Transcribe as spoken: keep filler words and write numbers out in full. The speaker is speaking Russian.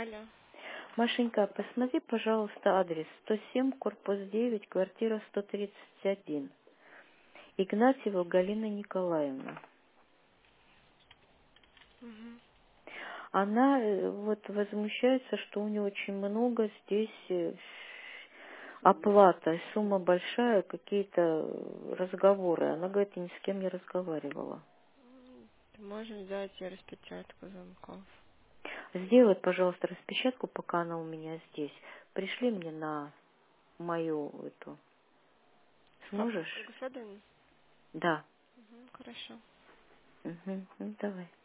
Алло. Машенька, посмотри, пожалуйста, адрес сто семь, корпус девять, квартира сто тридцать один. Игнатьева Галина Николаевна. Угу. Она э, вот возмущается, что у нее очень много здесь э, оплата, сумма большая, какие-то э, разговоры. Она говорит, я ни с кем не разговаривала. Ты можешь взять и распечатку звонков. Сделай, пожалуйста, распечатку, пока она у меня здесь. Пришли мне на мою эту. Папа, Сможешь? Кругосведение? Да. Угу, хорошо. Угу. Ну, давай.